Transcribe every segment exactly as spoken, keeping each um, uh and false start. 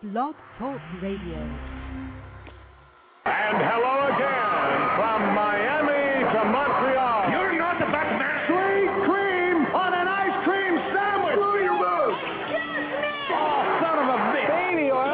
Blog Talk Radio. And hello again from Miami to Montreal. You're not the best man. Sweet cream on an ice cream sandwich. Screw your mouth. Excuse me. Oh, son of a bitch. Baby oil.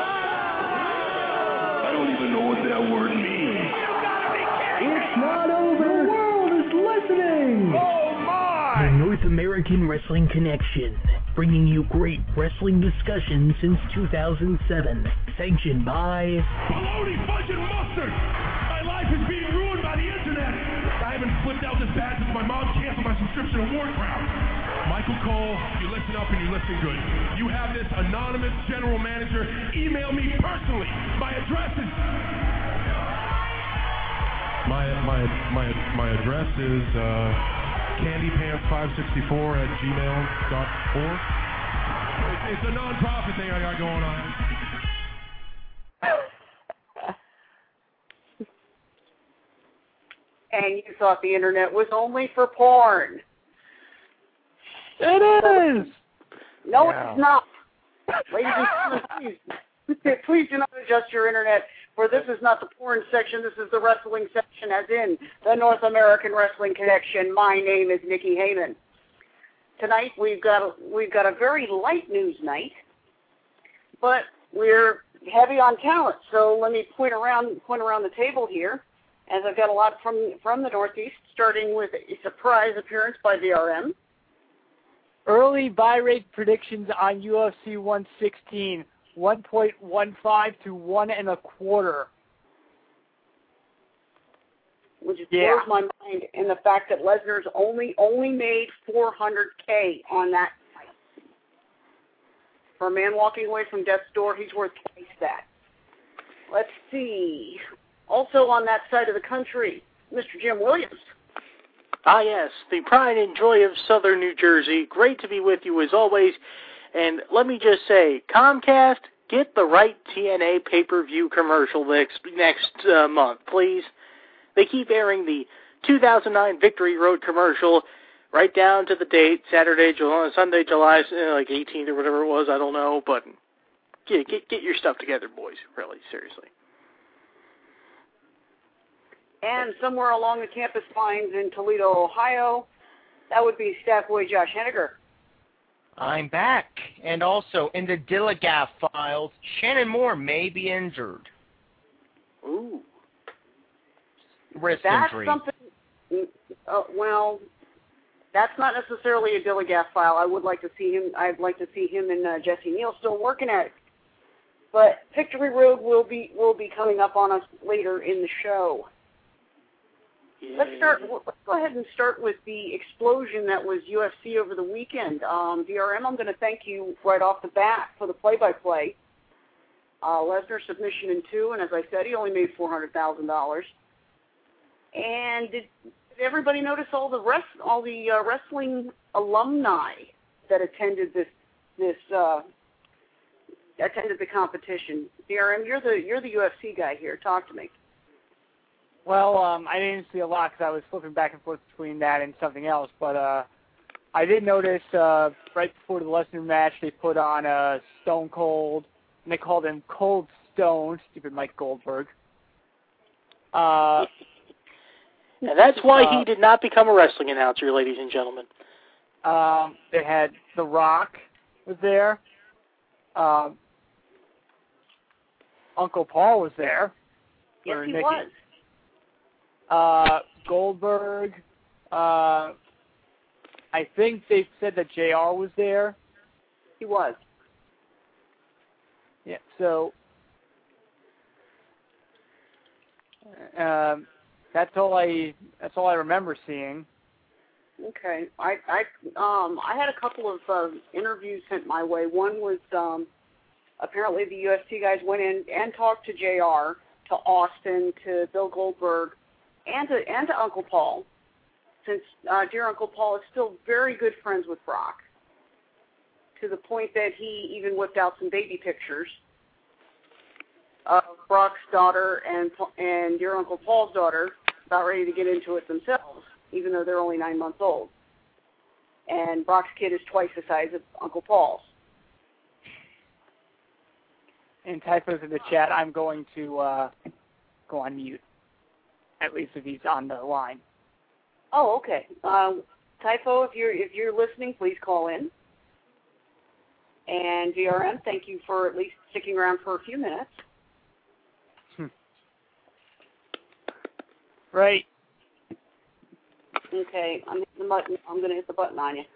I don't even know what that word means. You gotta be kidding It's me. Not over. The world is listening. Oh, my. The North American Wrestling Connection, bringing you great wrestling discussion since two thousand seven. Sanctioned by Baloney Fudge and Mustard. My life is being ruined by the internet. I haven't flipped out this bad since my mom canceled my subscription to Warcraft. Michael Cole, you listen up and you listen good. You have this anonymous general manager email me personally. My address is... My my my my address is uh, candypants five sixty-four at gmail dot org. It's, it's a non-profit thing I got going on. And you thought the internet was only for porn. It is. No, Yeah. it's not. Ladies and gentlemen, please, please do not adjust your internet, for this is not the porn section. This is the wrestling section, as in the North American Wrestling Connection. My name is Nikki Heyman. Tonight we've got a, we've got a very light news night, but we're heavy on talent. So let me point around point around the table here, as I've got a lot from from the Northeast, starting with a surprise appearance by V R M. Early buy rate predictions on U F C one sixteen, one point one five to one and a quarter. Which just Yeah. blows my mind in the fact that Lesnar's only only made four hundred K on that fight. For a man walking away from death's door, he's worth twice that. Let's see. Also on that side of the country, Mister Jim Williams. Ah, yes, the pride and joy of Southern New Jersey. Great to be with you as always. And let me just say, Comcast, get the right T N A pay-per-view commercial next, next uh, month, please. They keep airing the two thousand nine Victory Road commercial right down to the date, Saturday, July, Sunday, July, uh, like eighteenth or whatever it was, I don't know. But get, get, get your stuff together, boys, really, seriously. And somewhere along the campus lines in Toledo, Ohio, that would be staff boy Josh Henniger. I'm back. And also, in the Dilligaff files, Shannon Moore may be injured. Ooh. Wrist That's injury. something, uh, well, that's not necessarily a Dilligaff file. I would like to see him, I'd like to see him and uh, Jesse Neal still working at it. But Victory Road will be will be coming up on us later in the show. Yeah. Let's start. Let's go ahead and start with the explosion that was U F C over the weekend. Um, V R M, I'm going to thank you right off the bat for the play-by-play. Uh, Lesnar submission in two, and as I said, he only made four hundred thousand dollars. And did, did everybody notice all the rest, all the uh, wrestling alumni that attended this this uh, attended the competition? V R M, you're the you're the U F C guy here. Talk to me. Well, um, I didn't see a lot because I was flipping back and forth between that and something else. But uh, I did notice uh, right before the Lesnar match, they put on uh, Stone Cold, and they called him Cold Stone, stupid Mike Goldberg. Uh, And that's why uh, he did not become a wrestling announcer, ladies and gentlemen. um, they had The Rock was there. Um, Uncle Paul was there. Yes, for he Nikki. was. Uh, Goldberg. Uh, I think they said that J R was there. He was. Yeah. So um, that's all I. That's all I remember seeing. Okay. I I um I had a couple of uh, interviews sent my way. One was um apparently the U F C guys went in and talked to J R, to Austin, to Bill Goldberg, and to and to Uncle Paul, since uh, dear Uncle Paul is still very good friends with Brock, to the point that he even whipped out some baby pictures of Brock's daughter and and dear Uncle Paul's daughter about ready to get into it themselves, even though they're only nine months old. And Brock's kid is twice the size of Uncle Paul's. and Typho's in the chat, I'm going to uh, go on mute, at least if he's on the line. Oh, okay. Um, Typho, if you're if you're listening, please call in. And V R M, thank you for at least sticking around for a few minutes. Hmm. Right. Okay, I'm hitting the button. I'm going to hit the button on you.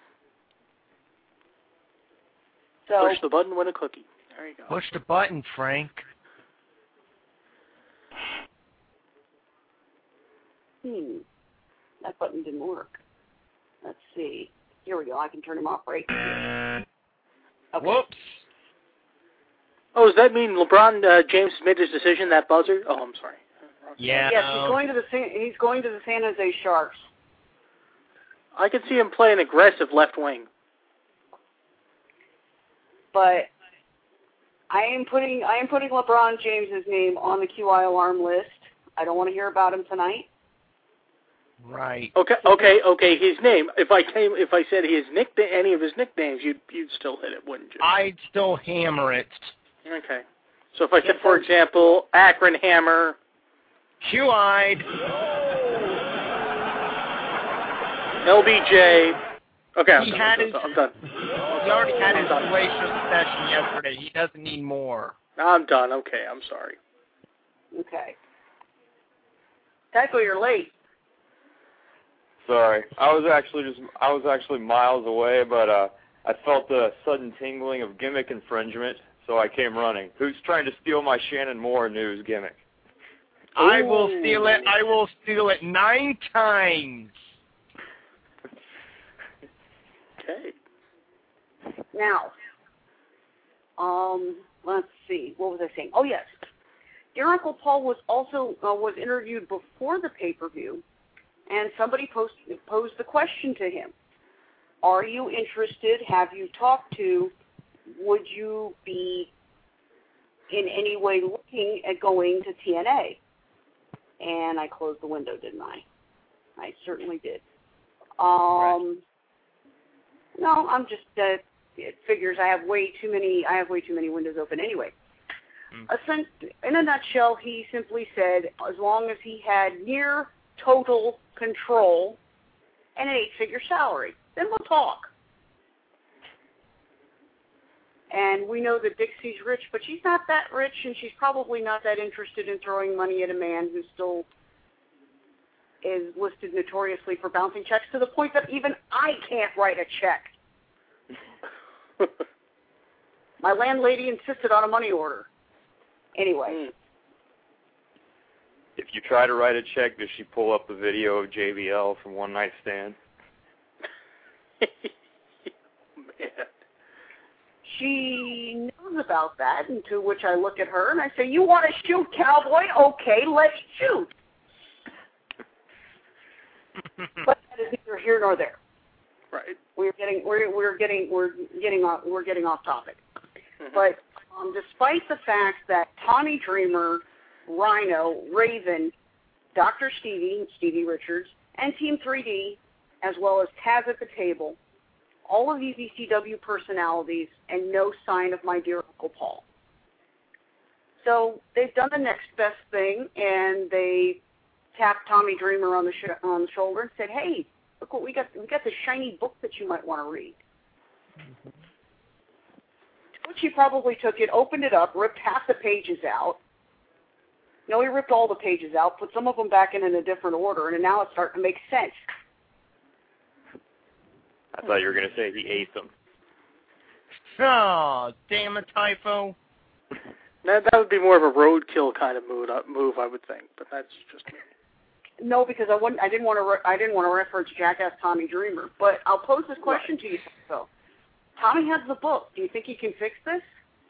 So, push the button, win a cookie. There you go. Push the button, Frank. Hmm. That button didn't work. Let's see. Here we go. I can turn him off right here. Okay. Whoops. Oh, does that mean LeBron uh, James made his decision, that buzzer? Oh, I'm sorry. Yeah. Yes, he's going to the San, he's going to the San Jose Sharks. I could see him play an aggressive left wing. But I am putting I am putting LeBron James's name on the Q I alarm list. I don't want to hear about him tonight. Right. Okay, okay, okay. His name. If I came, if I said his nickname, any of his nicknames, you'd you'd still hit it, wouldn't you? I'd still hammer it. Okay. So if I said, for example, Akron Hammer. Q-eyed. L B J. Okay, I'm he done. had I'm, his, done. I'm done. He already had his glacial session yesterday. He doesn't need more. I'm done. Okay, I'm sorry. Okay. Tycho, you're late. Sorry, I was actually just I was actually miles away, but uh, I felt a sudden tingling of gimmick infringement, so I came running. Who's trying to steal my Shannon Moore news gimmick? I will steal it. I will steal it nine times. Okay. Now, um, let's see. What was I saying? Oh yes, Dear Uncle Paul was also uh, was interviewed before the pay-per-view, and somebody posted, posed the question to him: are you interested? Have you talked to? Would you be in any way looking at going to T N A? And I closed the window, didn't I? I certainly did. Um, right. No, I'm just. Uh, it figures I have way too many. I have way too many windows open anyway. Mm. In a nutshell, he simply said, as long as he had near total control and an eight-figure salary, then we'll talk. And we know that Dixie's rich, but she's not that rich, and she's probably not that interested in throwing money at a man who still is listed notoriously for bouncing checks, to the point that even I can't write a check. My landlady insisted on a money order. Anyway. If you try to write a check, does she pull up the video of J B L from One Night Stand? Man. She knows about that, and to which I look at her and I say, you want to shoot, cowboy? Okay, let's shoot. But that is neither here nor there. Right. We're getting we're we're getting we're getting off we're getting off topic. Mm-hmm. But um, despite the fact that Tommy Dreamer, Rhino, Raven, Doctor Stevie, Stevie Richards, and Team three D, as well as Taz at the Table, all of these E C W personalities, and no sign of my dear Uncle Paul. So they've done the next best thing, and they tapped Tommy Dreamer on the sh- on the shoulder and said, "Hey, look what we got! We got this shiny book that you might want to read." Mm-hmm. Which he probably took it, opened it up, ripped half the pages out. No, he ripped all the pages out, put some of them back in in a different order, and now it's starting to make sense. I thought you were going to say he ate them. Oh, damn it, Typho. That, that would be more of a roadkill kind of move, uh, move, I would think, but that's just me. No, because I wouldn't. I didn't want to. Re- I didn't want to reference Jackass Tommy Dreamer. But I'll pose this question right. to you, Phil. Tommy has the book. Do you think he can fix this?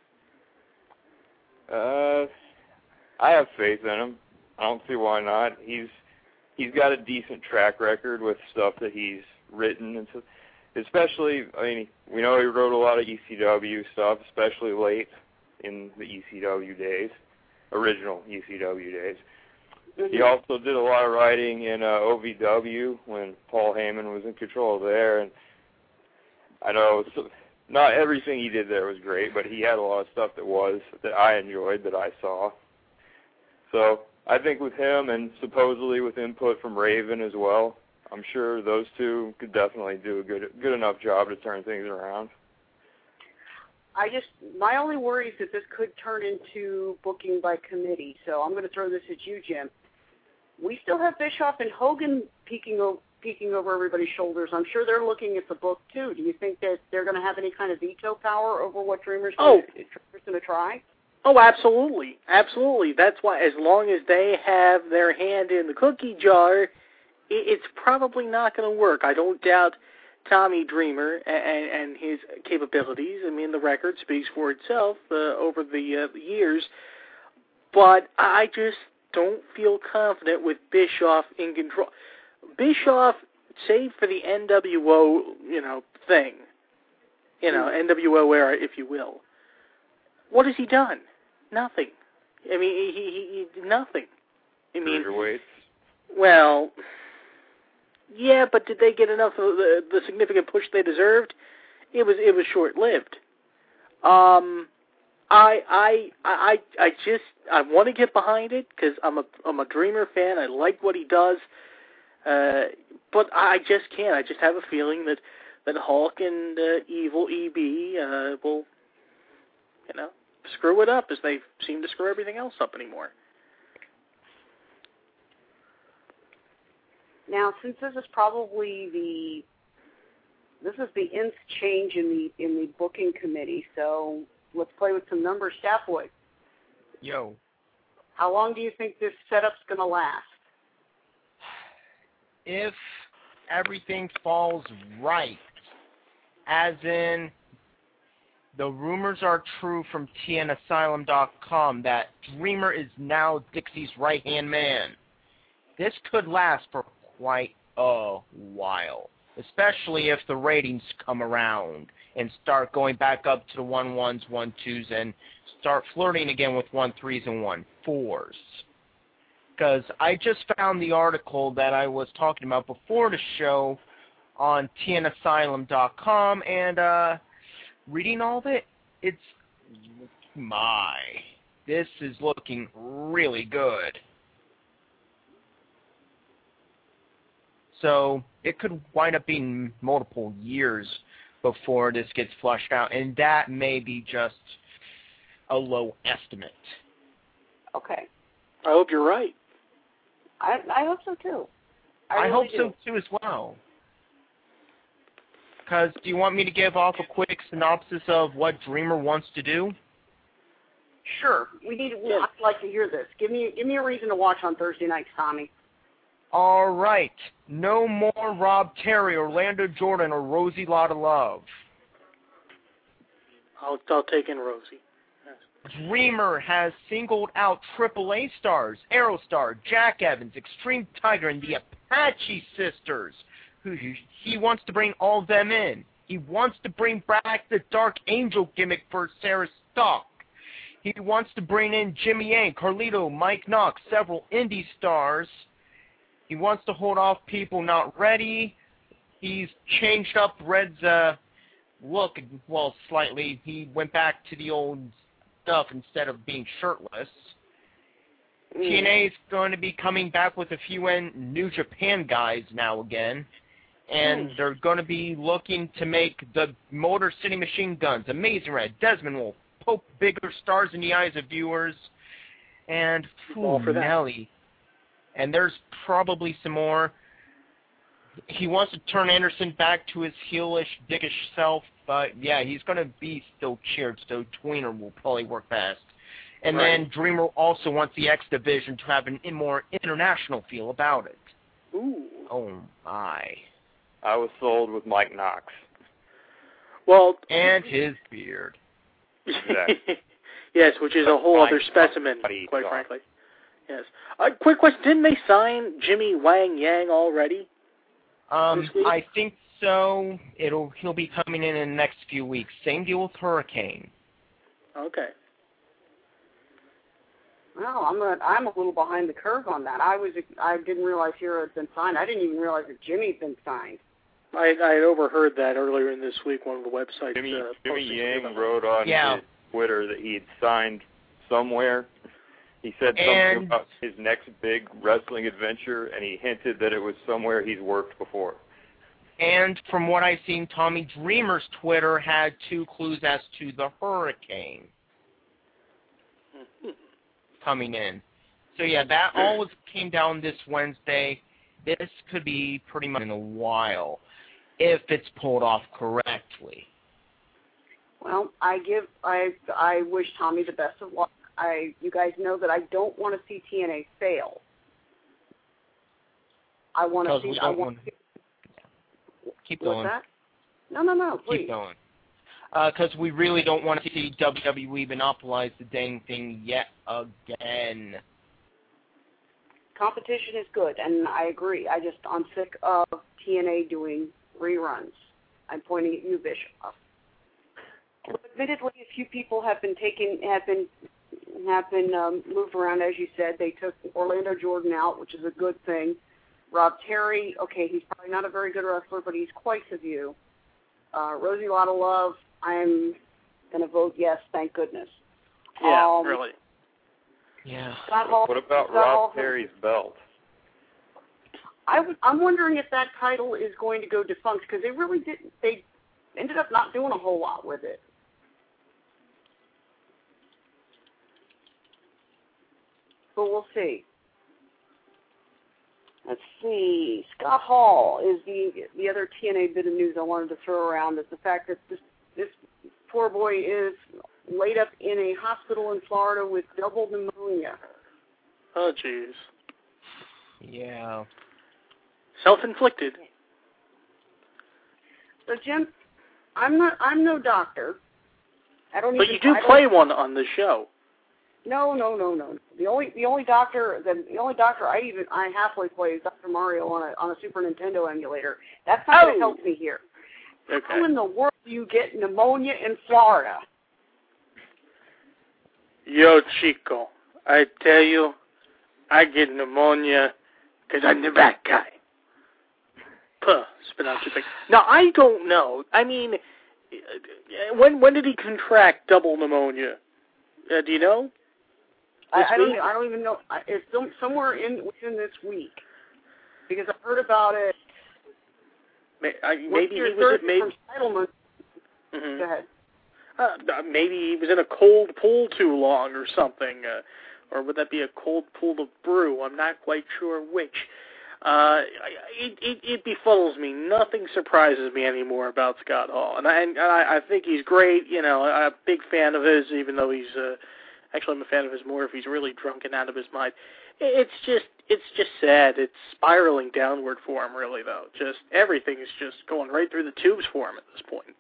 Uh, I have faith in him. I don't see why not. He's he's got a decent track record with stuff that he's written, and so, especially. I mean, we know he wrote a lot of E C W stuff, especially late in the E C W days, original E C W days. Mm-hmm. He also did a lot of writing in uh, O V W when Paul Heyman was in control there, and I know so, not everything he did there was great, but he had a lot of stuff that was, that I enjoyed, that I saw. So I think with him and supposedly with input from Raven as well, I'm sure those two could definitely do a good good enough job to turn things around. I just, my only worry is that this could turn into booking by committee. So I'm going to throw this at you, Jim. We still have Bischoff and Hogan peeking over, peeking over everybody's shoulders. I'm sure they're looking at the book too. Do you think that they're going to have any kind of veto power over what Dreamer's oh. going to try? Oh, absolutely, absolutely. That's why, as long as they have their hand in the cookie jar, it's probably not going to work. I don't doubt Tommy Dreamer and, and his capabilities. I mean, the record speaks for itself uh, over the uh, years. But I just don't feel confident with Bischoff in control. Bischoff, save for the N W O, you know, thing, you know, N W O era, if you will. What has he done? Nothing. I mean, he, he, he nothing. I mean, Cruiserweights. Well, yeah, but did they get enough of the, the significant push they deserved? It was it was short lived. Um, I I I I just I want to get behind it because I'm a I'm a Dreamer fan. I like what he does, uh, but I just can't. I just have a feeling that that Hulk and uh, Evil E B uh, will, you know, screw it up as they seem to screw everything else up anymore. Now, since this is probably the this is the nth change in the in the booking committee, so let's play with some numbers. Staffwood. Yo. How long do you think this setup's going to last? If everything falls right, as in the rumors are true from T N Asylum dot com that Dreamer is now Dixie's right-hand man, this could last for quite a while, especially if the ratings come around and start going back up to the one ones, one twos, and start flirting again with one threes and one fours. Because I just found the article that I was talking about before the show on T N Asylum dot com, and uh, reading all of it, it's, my, this is looking really good. So it could wind up being multiple years before this gets flushed out, and that may be just a low estimate. Okay. I hope you're right. I I hope so too. I, I really hope do. so too as well. Because do you want me to give off a quick synopsis of what Dreamer wants to do? Sure. We need. Yeah. I'd like to hear this. Give me give me a reason to watch on Thursday nights, Tommy. All right. No more Rob Terry, Orlando Jordan, or Rosie Lotta Love. I'll, I'll take in Rosie. Yes. Dreamer has singled out triple A stars, Aerostar, Jack Evans, Extreme Tiger, and the Apache Sisters. Who he wants to bring all of them in. He wants to bring back the Dark Angel gimmick for Sarah Stock. He wants to bring in Jimmy Yang, Carlito, Mike Knox, several indie stars. He wants to hold off people not ready. He's changed up Red's uh, look, well, slightly. He went back to the old stuff instead of being shirtless. Mm. T N A is going to be coming back with a few New Japan guys now again. And mm. they're going to be looking to make the Motor City Machine Guns, Amazing Red, Desmond Wolf, Pope bigger stars in the eyes of viewers, and All for that. Nelly. And there's probably some more. He wants to turn Anderson back to his heelish, dickish self, but yeah, he's going to be still cheered, so tweener will probably work best. And right. then Dreamer also wants the X Division to have a more international feel about it. Ooh. Oh, my. I was sold with Mike Knox. Well, and his beard. Exactly. Yes, which is a whole other specimen, quite God. frankly. Yes. Uh, quick question: didn't they sign Jimmy Wang Yang already? Um, I think so. It'll he'll be coming in in the next few weeks. Same deal with Hurricane. Okay. Well, I'm a, I'm a little behind the curve on that. I was I didn't realize Hero had been signed. I didn't even realize that Jimmy had been signed. I I had overheard that earlier in this week. One of the websites. Jimmy, uh, Jimmy posted Yang wrote on Yeah. his Twitter that he had signed somewhere. He said something And- about his next big wrestling adventure, and he hinted that it was somewhere he's worked before. And from what I've seen, Tommy Dreamer's Twitter had two clues as to the hurricane coming in. So yeah, that all was, came down this Wednesday. This could be pretty much in a while, if it's pulled off correctly. Well, I give I I wish Tommy the best of luck. I you guys know that I don't want to see T N A fail. I want to Because see. we I don't want. want- To, Keep what's going. that? No, no, no. Please. Keep going. Because we really don't want to see W W E monopolize the dang thing yet again. Competition is good, and I agree. I just I'm sick of T N A doing reruns. I'm pointing at you, Bishop. Admittedly, a few people have been taken have been have been um, moved around, as you said. They took Orlando Jordan out, which is a good thing. Rob Terry, okay, he's probably not a very good wrestler, but he's quite a view. Uh, Rosie Lotta Love, I'm going to vote yes, thank goodness. Yeah, um, really. Yeah. Scott Hall, What about Scott Rob Hall, Terry's belt? I w- I'm wondering if that title is going to go defunct, because they really didn't. They ended up not doing a whole lot with it. But we'll see. Let's see. Scott Hall is the the other T N A bit of news I wanted to throw around. Is the fact that this this poor boy is laid up in a hospital in Florida with double pneumonia. Oh, jeez. Yeah. Self-inflicted. So Jim, I'm not. I'm no doctor. I don't. But even, you do I don't- play one on the show. No, no, no, no. The only the only doctor the, the only doctor I even I halfway play is Doctor Mario on a on a Super Nintendo emulator. That's not going Oh. to help me here. Okay. How in the world do you get pneumonia in Florida? Yo, Chico, I tell you, I get pneumonia because I'm the bad guy. Puh, spit out your thing. Now, I don't know. I mean, when when did he contract double pneumonia? Uh, do you know? I, This I don't. week? e- I don't even know. I- It's some, somewhere in within this week, because I heard about it. May- I, once maybe he you're was at thirty maybe. from Settlement. Mhm. Go ahead. Uh, maybe he was in a cold pool too long or something, uh, or would that be a cold pool of brew? I'm not quite sure which. Uh, it, it, it befuddles me. Nothing surprises me anymore about Scott Hall, and I, and I, I think he's great. You know, I'm a big fan of his, even though he's uh, actually I'm a fan of his more if he's really drunk and out of his mind. It's just, it's just sad. It's spiraling downward for him, really, though. Just everything is just going right through the tubes for him at this point.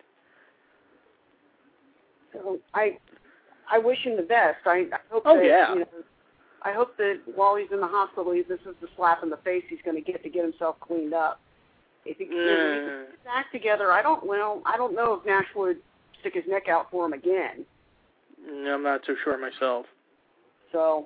So I, I wish him the best. I, I hope Oh, that yeah. you know, I hope that while he's in the hospital, he, this is the slap in the face he's going to get to get himself cleaned up. If he can Mm. get his act together, I don't. Well, I don't know if Nash would stick his neck out for him again. I'm not so sure myself. So,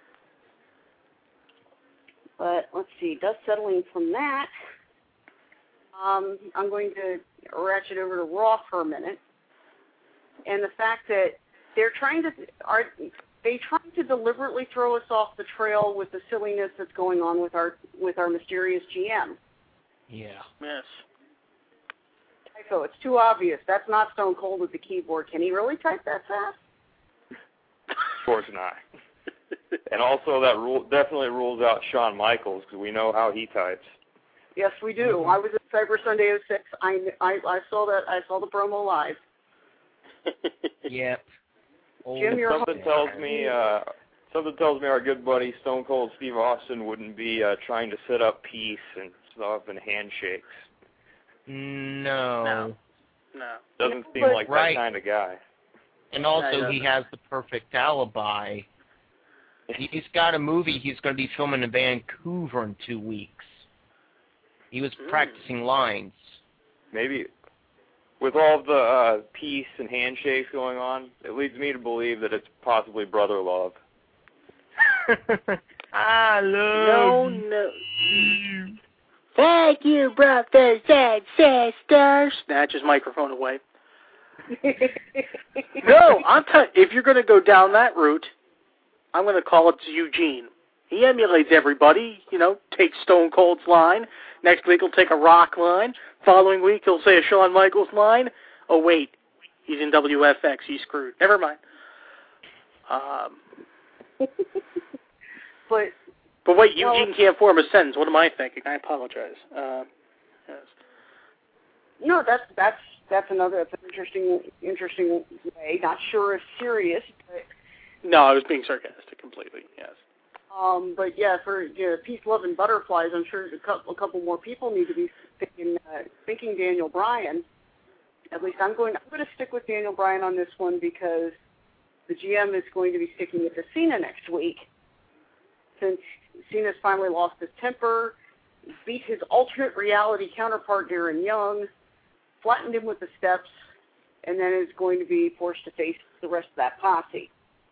but let's see. Dust settling from that. Um, I'm going to ratchet over to Raw for a minute, and the fact that they're trying to are they trying to deliberately throw us off the trail with the silliness that's going on with our with our mysterious G M. Yeah. Yes. Typo. It's too obvious. That's not Stone Cold with the keyboard. Can he really type that fast? Of course not. And also that rule definitely rules out Shawn Michaels, because we know how he types. Yes, we do. I was at Cyber Sunday oh six. I, I I saw that. I saw the promo live. Yep. Jim, you're something tells me uh, something tells me our good buddy Stone Cold Steve Austin wouldn't be uh, trying to set up peace and stuff and handshakes. No. No. No. Doesn't seem But- like Right. that kind of guy. And also, Yeah, he yeah. has the perfect alibi. He's got a movie he's going to be filming in Vancouver in two weeks. He was Mm. practicing lines. Maybe with all the uh, peace and handshakes going on, it leads me to believe that it's possibly brother love. I love No, no. you. Thank you, brothers and sisters. Snatch his microphone away. No, I'm t- if you're going to go down that route, I'm going to call it Eugene. He emulates everybody, you know, takes Stone Cold's line. Next week he'll take a Rock line. Following week he'll say a Shawn Michaels line. Oh, wait, he's in W F X. He's screwed. Never mind. Um, but but wait, well, Eugene can't form a sentence. What am I thinking? I apologize. Uh, yes. No, that's that's that's another that's an interesting interesting way. Not sure if serious, but no, I was being sarcastic completely. Yes. Um, but yeah, for you know, peace, love, and butterflies, I'm sure a couple, a couple more people need to be thinking, uh, thinking Daniel Bryan. At least I'm going. I'm going to stick with Daniel Bryan on this one because the G M is going to be sticking it to Cena next week, since Cena's finally lost his temper, beat his alternate reality counterpart Darren Young, flattened him with the steps, and then is going to be forced to face the rest of that posse.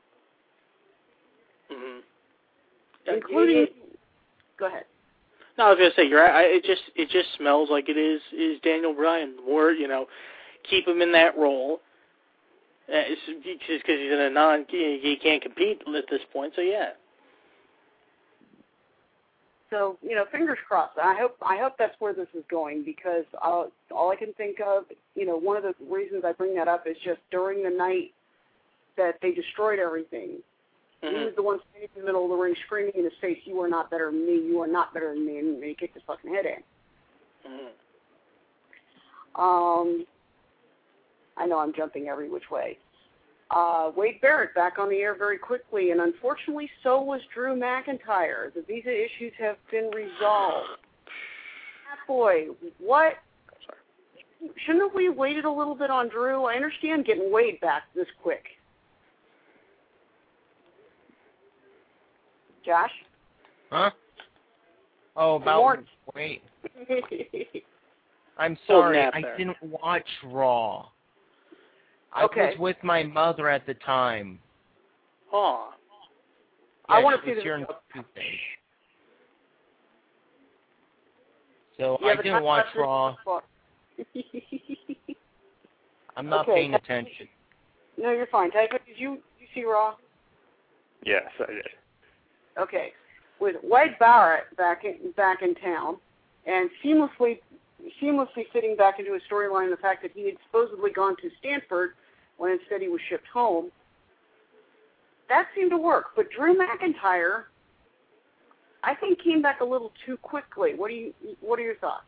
Mm-hmm. Including, go ahead. No, I was gonna say you're right. I, it just it just smells like it is is Daniel Bryan. More, you know, keep him in that role. Uh, it's just because he's in a non, he, he can't compete at this point. So yeah. So you know, fingers crossed. I hope I hope that's where this is going because uh, all I can think of, you know, one of the reasons I bring that up is just during the night that they destroyed everything. Mm-hmm. He was the one standing in the middle of the ring screaming in his face, "You are not better than me. You are not better than me," and he kicked his fucking head in. Mm-hmm. Um, I know I'm jumping every which way. Uh, Wade Barrett back on the air very quickly, and unfortunately so was Drew McIntyre. The visa issues have been resolved. Cat boy, what? Shouldn't we have waited a little bit on Drew? I understand getting Wade back this quick. Josh? Huh? Oh, about More. wait. I'm sorry, I there. didn't watch Raw. I Okay. was with my mother at the time. Oh. Yeah, I want to she see was the here on Tuesday. So Yeah, I but didn't not- watch not Raw. this- I'm not Okay. paying attention. No, you're fine. Tycho, did you, did you see Raw? Yes, I did. Okay, with Wade Barrett back in, back in town, and seamlessly seamlessly fitting back into his storyline the fact that he had supposedly gone to Stanford when instead he was shipped home. That seemed to work, but Drew McIntyre, I think, came back a little too quickly. What do you What are your thoughts?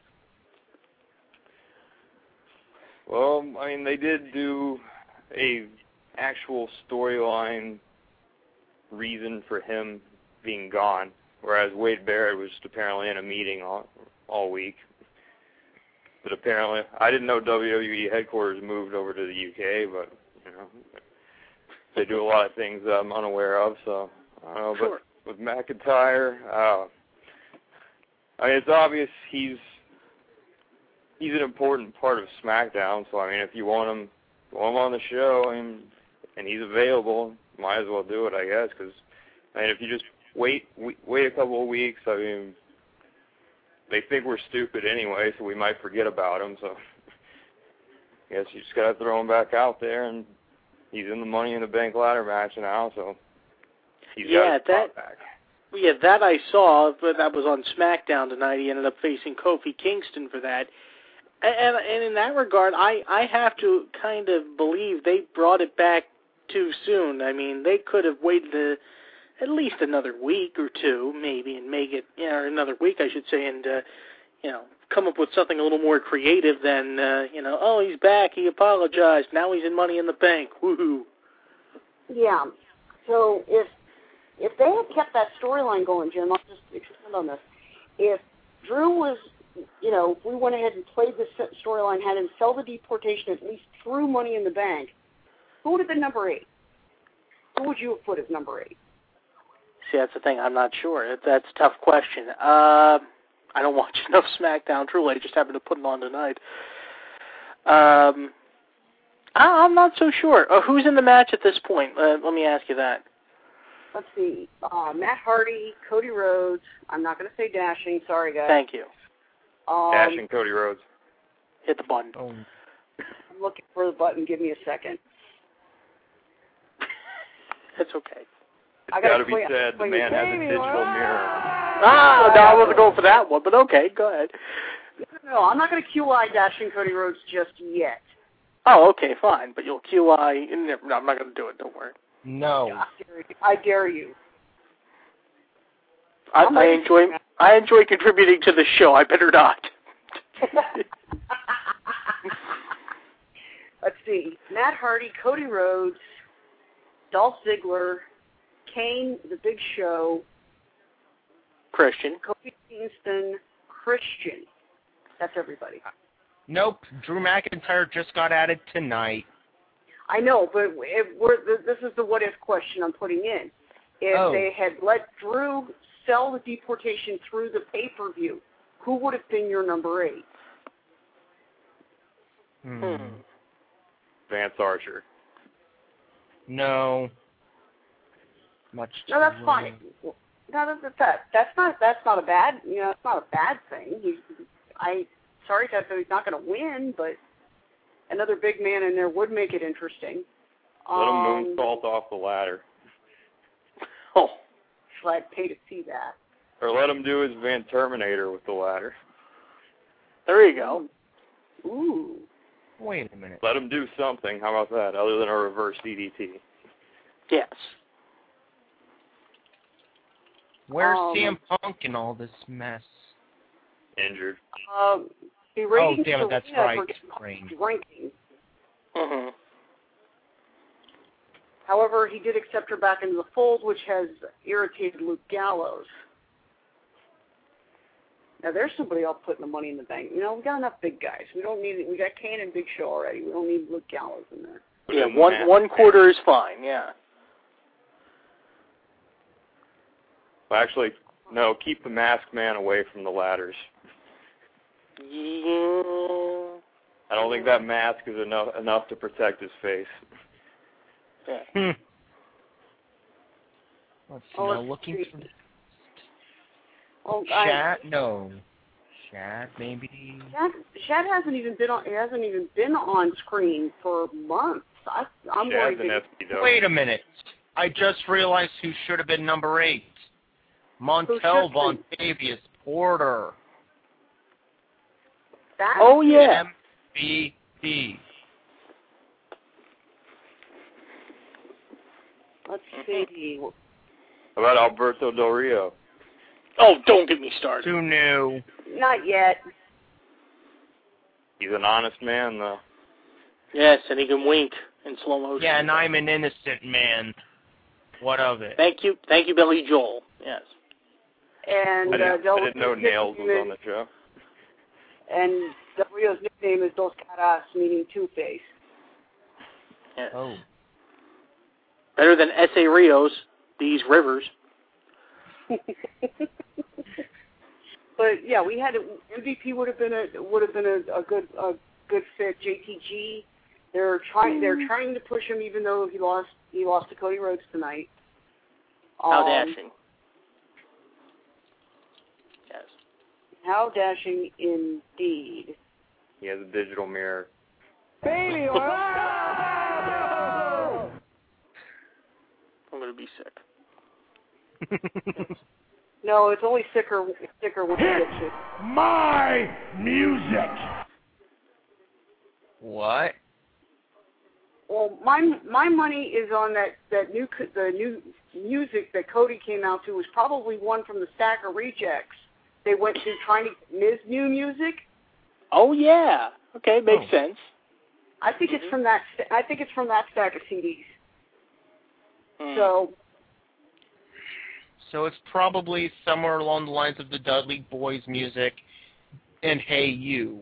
Well, I mean, they did do a actual storyline reason for him being gone, whereas Wade Barrett was apparently in a meeting all, all week. But apparently, I didn't know W W E headquarters moved over to the U K, but you know, they do a lot of things that I'm unaware of. So I don't know. Sure. But with McIntyre, uh, I mean, it's obvious he's he's an important part of SmackDown. So I mean, if you want him, want him on the show, and and he's available, might as well do it, I guess. Because I mean, if you just wait wait a couple of weeks, I mean, they think we're stupid anyway, so we might forget about him. So I guess you just gotta throw him back out there, and he's in the Money in the Bank ladder match now, so he's Yeah, got his that- spot back. Yeah, that I saw, but that was on SmackDown tonight. He ended up facing Kofi Kingston for that. And, and in that regard, I, I have to kind of believe they brought it back too soon. I mean, they could have waited a, at least another week or two, maybe, and make it, you know, another week, I should say, and, uh, you know, come up with something a little more creative than, uh, you know, oh, he's back, he apologized, now he's in Money in the Bank, woohoo. Yeah. So if if they had kept that storyline going, Jim, I'll just expand on this. If Drew was, you know, if we went ahead and played this storyline, had him sell the deportation at least through Money in the Bank, who would have been number eight? Who would you have put as number eight? See, that's the thing. I'm not sure. That's a tough question. Uh, I don't watch enough SmackDown, truly. I just happened to put it on tonight. Um, I, I'm not so sure. Uh, who's in the match at this point? Uh, let me ask you that. Let's see. Uh, Matt Hardy, Cody Rhodes. I'm not going to say Dashing. Sorry, guys. Thank you. Um, Dashing Cody Rhodes. Hit the button. Oh. I'm looking for the button. Give me a second. That's okay. It's I got gotta to be play- said, the play man the has a game. digital mirror. Ah, no, I wasn't going for that one, but okay, go ahead. No, I'm not going to Q I Dashing Cody Rhodes just yet. Oh, okay, fine, but you'll Q I. No, I'm not going to do it. Don't worry. No. I dare you. I dare you. I, I'm I ready enjoy. for I enjoy contributing to the show. I better not. Let's see. Matt Hardy, Cody Rhodes, Dolph Ziggler, Kane, The Big Show, Christian. Kofi Kingston, Christian. That's everybody. Nope. Drew McIntyre just got added tonight. I know, but if we're, this is the what-if question I'm putting in. If Oh. they had let Drew sell the deportation through the pay-per-view, who would have been your number eight? Hmm. Vance Archer. No. Much. No, that's too fine. low. No, that's that. That's not. That's not a bad. You know, it's not a bad thing. He's. I. Sorry that he's not going to win, but another big man in there would make it interesting. Let him Um, moonsault off the ladder. Oh. I'd pay to see that. Or let him do his Van Terminator with the ladder. There you go. Ooh. Wait a minute. Let him do something. How about that? Other than a reverse D D T. Yes. Where's Um, C M Punk in all this mess? Injured. Um, the Oh, ratings damn it, for that's Rhea right. were Rain. drinking. Mm-hmm. However, he did accept her back into the fold, which has irritated Luke Gallows. Now, there's somebody else putting the money in the bank. You know, we got enough big guys. We don't need it. We got Kane and Big Show already. We don't need Luke Gallows in there. Yeah, one one quarter is fine. Yeah. Well, actually, no. Keep the Masked Man away from the ladders. Yeah. I don't think that mask is enough enough to protect his face. Yeah. Hmm. Let's see. Oh, now let's looking see. for the Oh, I, Shad. No. Shad, maybe. Shad, Shad hasn't even been on. He hasn't even been on screen for months. I, I'm Shad's worried. an that- S P W. Wait a minute. I just realized who should have been number eight. Montel should Von Fabius Porter. That, Oh yeah. M V P. Let's see. How about Alberto Del Rio? Oh, don't get me started. Too new. Not yet. He's an honest man, though. Yes, and he can wink in slow motion. Yeah, and I'm an innocent man. What of it? Thank you, thank you, Billy Joel. Yes. And I didn't, uh, Del I didn't know Rio's Nails was nickname on the show. is- And Del Rio's nickname is Dos Caras, meaning Two-Face. yes. Oh. Better than S A Rios, these rivers. But yeah, we had a, M V P would have been a would have been a, a good a good fit. J T G, they're trying they're trying to push him even though he lost he lost to Cody Rhodes tonight. How Um, dashing. Yes. How dashing indeed. He has a digital mirror. Baby, I'm going to be sick. No, it's only sicker sicker with the Hit addiction. my music. What? Well, my my money is on that that new co- the new music that Cody came out to was probably one from the stack of rejects. They went to trying to get Miz new music. Oh yeah. Okay, makes Oh. sense. I think it's from that. st- I think it's from that stack of C Ds. Hmm. So So it's probably somewhere along the lines of the Dudley Boys music and Hey You.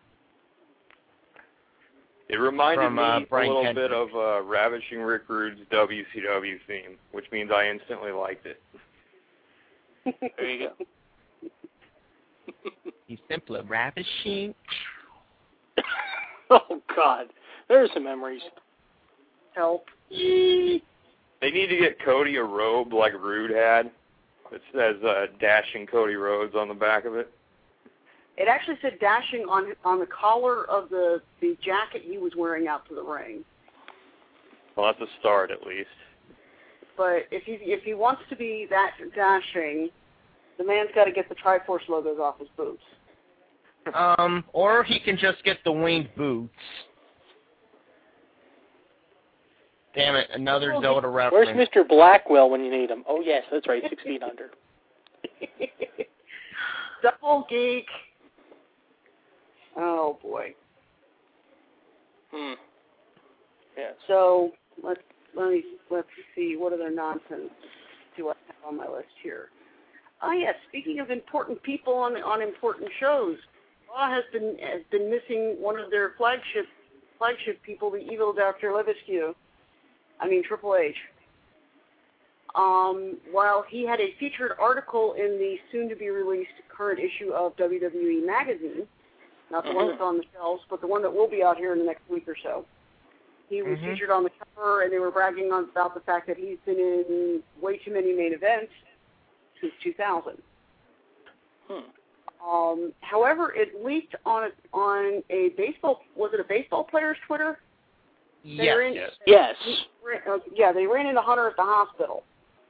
It reminded From, me uh, a Brian little Kendrick. bit of uh, Ravishing Rick Rude's W C W theme, which means I instantly liked it. There you go. He's simply ravishing. Oh God, there's some memories. help. They need to get Cody a robe like Rude had. It says uh, Dashing Cody Rhodes on the back of it. It actually said dashing on on the collar of the, the jacket he was wearing out to the ring. Well, that's a start at least. But if he if he wants to be that dashing, the man's got to get the Triforce logos off his boots. Um, or he can just get the winged boots. Damn it, another Zelda reference. Where's Mister Blackwell when you need him? Oh, yes, that's right, six feet under. Double geek. Oh, boy. Hmm. Yes. So, let's, let me, let's see, what other nonsense do I have on my list here? Oh, yes, speaking of important people on on important shows, Raw has been has been missing one of their flagship flagship people, the evil Doctor Levesque. I mean Triple H. Um, while he had a featured article in the soon-to-be-released current issue of W W E Magazine, not the mm-hmm. one that's on the shelves, but the one that will be out here in the next week or so. He was mm-hmm. featured on the cover, and they were bragging on, about the fact that he's been in way too many main events since two thousand. Hmm. Um, however, it leaked on a, on a baseball, was it a baseball player's Twitter? Yes. In, yes. yes. Uh, yeah, they ran into Hunter at the hospital.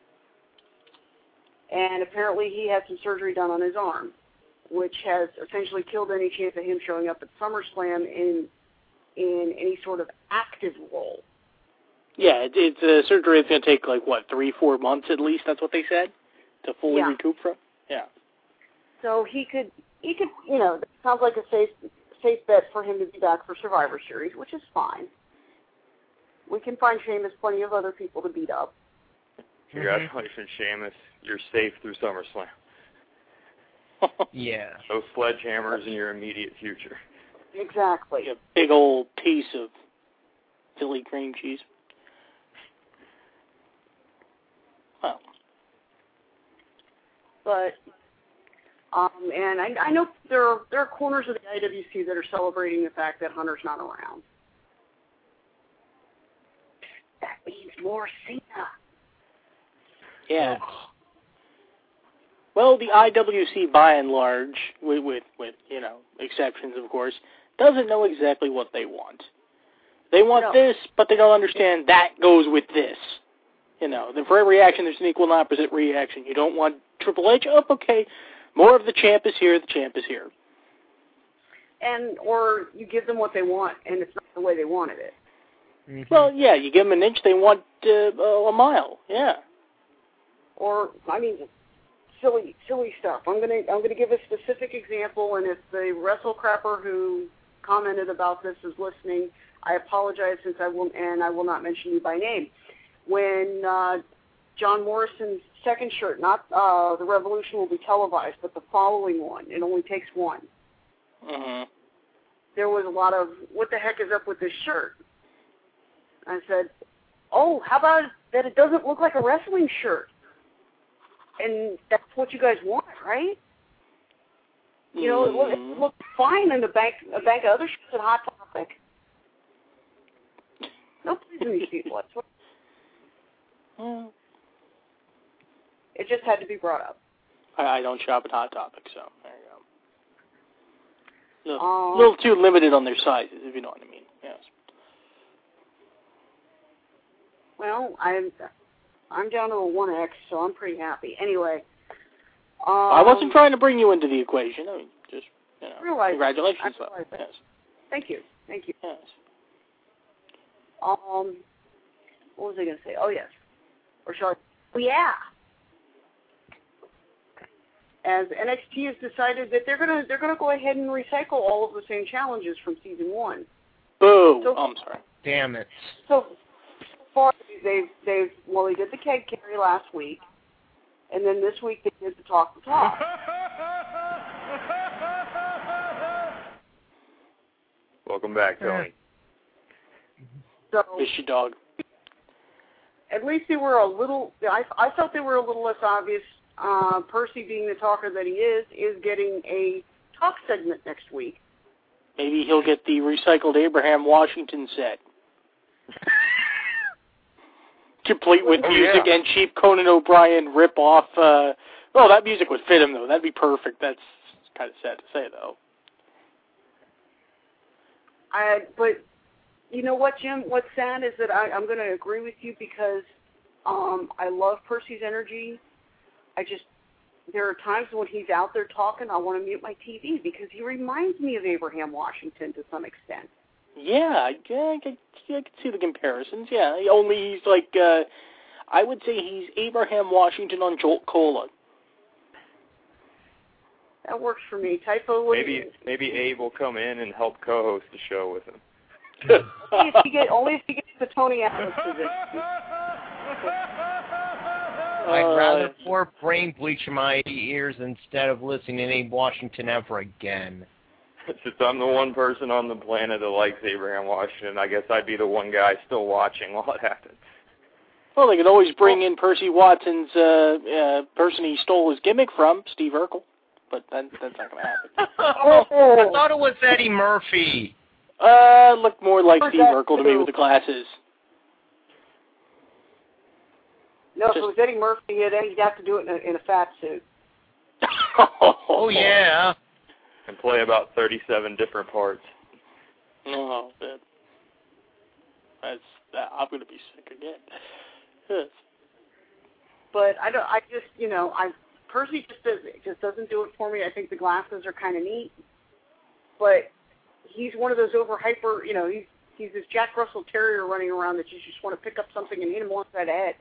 And apparently he had some surgery done on his arm, which has essentially killed any chance of him showing up at SummerSlam in in any sort of active role. Yeah, it, it's a surgery that's going to take, like, what, three, four months at least, that's what they said, to fully yeah. recoup from? Yeah. So he could, he could, you know, it sounds like a safe, safe bet for him to be back for Survivor Series, which is fine. We can find Sheamus plenty of other people to beat up. Congratulations, Sheamus. You're safe through SummerSlam. Yeah. Those sledgehammers in your immediate future. Exactly. A big old piece of Philly cream cheese. Well. But, um, and I, I know there are, there are corners of the I W C that are celebrating the fact that Hunter's not around. That means more Cena. Yeah. Well, the I W C, by and large, with, with, with you know, exceptions, of course, doesn't know exactly what they want. They want no. this, but they don't understand that goes with this. You know, then for every action, there's an equal and opposite reaction. You don't want Triple H? Oh, okay. More of the champ is here, the champ is here. And, or you give them what they want, and it's not the way they wanted it. Mm-hmm. Well, yeah, you give them an inch, they want uh, a mile, yeah. Or, I mean, silly, silly stuff. I'm gonna, I'm gonna give a specific example, and if the Wrestle Crapper who commented about this is listening, I apologize since I will, and I will not mention you by name. When uh, John Morrison's second shirt, not uh, the Revolution will be televised, but the following one, it only takes one. Mm-hmm. There was a lot of, what the heck is up with this shirt? I said, oh, how about that it doesn't look like a wrestling shirt? And that's what you guys want, right? You know, it, look, it looked fine in the bank, a bank of other shirts at Hot Topic. No pleasing these people. That's what. Mm. It just had to be brought up. I, I don't shop at Hot Topic, so there you go. A little, Um, little too limited on their sizes, if you know what I mean. Yes. Well, I'm I'm down to a one X, so I'm pretty happy. Anyway. Um, I wasn't trying to bring you into the equation. I mean, just, you know, realize congratulations. I realize yes. Thank you. Thank you. Yes. Um, what was I going to say? Oh, yes. Or shall I? Oh, yeah. As N X T has decided that they're gonna they're gonna go ahead and recycle all of the same challenges from season one. Boo! So, oh, I'm sorry. Damn it. So far, they've they've well, they did the keg carry last week, and then this week they did the talk the talk. Welcome back, Tony. So, Fishy dog. At least they were a little. I I felt they were a little less obvious. Uh, Percy, being the talker that he is, is getting a talk segment next week. Maybe he'll get the recycled Abraham Washington set. Complete with oh, music yeah. and cheap Conan O'Brien rip-off. Uh, oh, that music would fit him, though. That'd be perfect. That's kind of sad to say, though. I, but you know what, Jim? What's sad is that I, I'm going to agree with you because um, I love Percy's energy. I just, there are times when he's out there talking, I want to mute my T V because he reminds me of Abraham Washington to some extent. Yeah, I, I, I, I can see the comparisons. Yeah, only he's like, uh, I would say he's Abraham Washington on Jolt Cola. That works for me. Typho. Maybe maybe Abe will come in and help co-host the show with him. only if he get only if he gets the Tony Atlas position. I'd rather pour brain bleach in my ears instead of listening to Abe Washington ever again. Since I'm the one person on the planet that likes Abraham Washington, I guess I'd be the one guy still watching while it happens. Well, they could always bring in Percy Watson's uh, uh, person he stole his gimmick from, Steve Urkel, but that, that's not going to happen. Oh, I thought it was Eddie Murphy. Uh, looked more like Steve Urkel to me with the glasses. No, if it was Eddie Murphy, he'd, he'd have to do it in a, in a fat suit. Oh, yeah. And play about thirty-seven different parts. Oh, man. That's, I'm going to be sick again. Yes. But I don't. I just, you know, I Percy just does, just doesn't do it for me. I think the glasses are kind of neat, but he's one of those over hyper. You know, he's he's this Jack Russell Terrier running around that you just want to pick up something and hit him on the head.